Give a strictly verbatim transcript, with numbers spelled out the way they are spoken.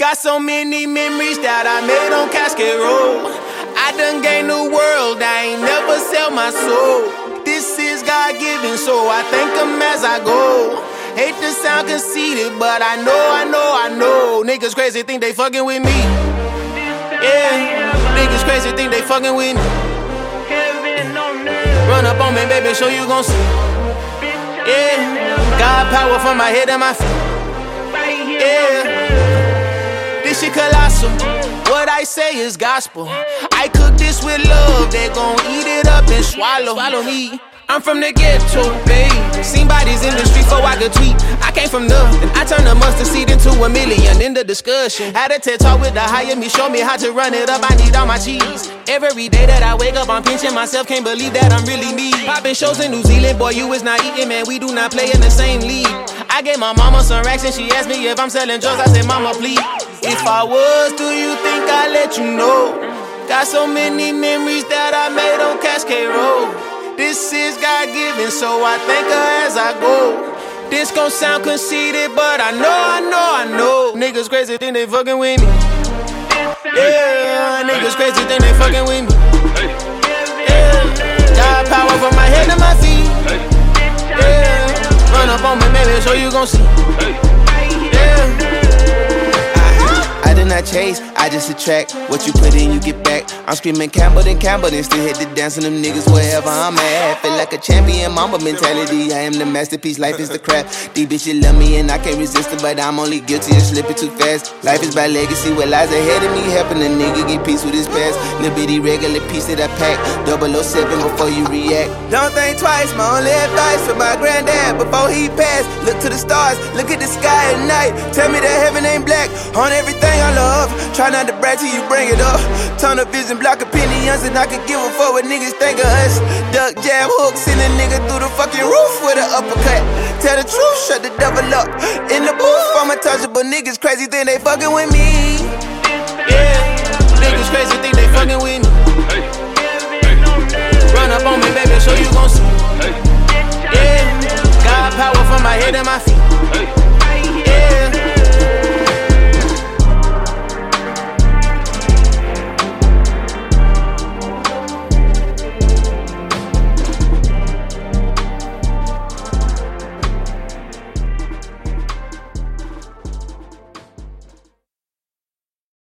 Got so many memories that I made on Cascade Road. I done gained the world, I ain't never sell my soul. This is God-given, so I thank him as I go. Hate to sound conceited, but I know, I know, I know. Niggas crazy think they fucking with me. Yeah, niggas crazy think they fucking with me. Run up on me, baby, show you gon' see. Yeah, God power from my head and my feet. Yeah, this shit colossal. What I say is gospel. I cook this with love, they gon' eat it up and swallow. Swallow me. I'm from the ghetto, babe. Seen bodies in the street before I could tweet. I came from nothing. I turned a mustard seed into a million in the discussion. Had a TED talk with the higher me, show me how to run it up. I need all my cheese. Every day that I wake up, I'm pinching myself. Can't believe that I'm really me. Popping shows in New Zealand, boy, you is not eating, man. We do not play in the same league. I gave my mama some racks and she asked me if I'm selling drugs. I said, mama, please. If I was, do you think I'd let you know? Got so many memories that I made on Cascade Road. This is God-given, so I thank her as I go. This gon' sound conceited, but I know, I know, I know. Niggas crazy think they fucking with me. Yeah, niggas crazy think they fucking with me. Yeah, God power from my head to my feet. Yeah, run up on me, maybe, so you gon' see. Yeah. I did not chase, I just attract. What you put in, you get back. I'm screaming Campbell, then Campbell, then still hit the dance on them niggas wherever I'm at. Feel like a champion, mamba mentality. I am the masterpiece, life is the crap. These bitches love me and I can't resist it, but I'm only guilty of slipping too fast. Life is by legacy, what lies ahead of me, helping a nigga get peace with his past. Little bitty regular piece that I pack, double oh seven before you react. Don't think twice, my only advice for my granddad before he passed. Look to the stars, look at the sky at night. Tell me that heaven ain't black on everything I love. Try not to brag till you bring it up. Tunnel vision, block opinions, and I can give a fuck what niggas think of us. Duck, jab, hook, send a nigga through the fucking roof with an uppercut. Tell the truth, shut the devil up. In the booth, I'm untouchable. Niggas crazy think they fucking with me. Yeah, niggas crazy think they fucking with me. Run up on me, baby, show you gon' see.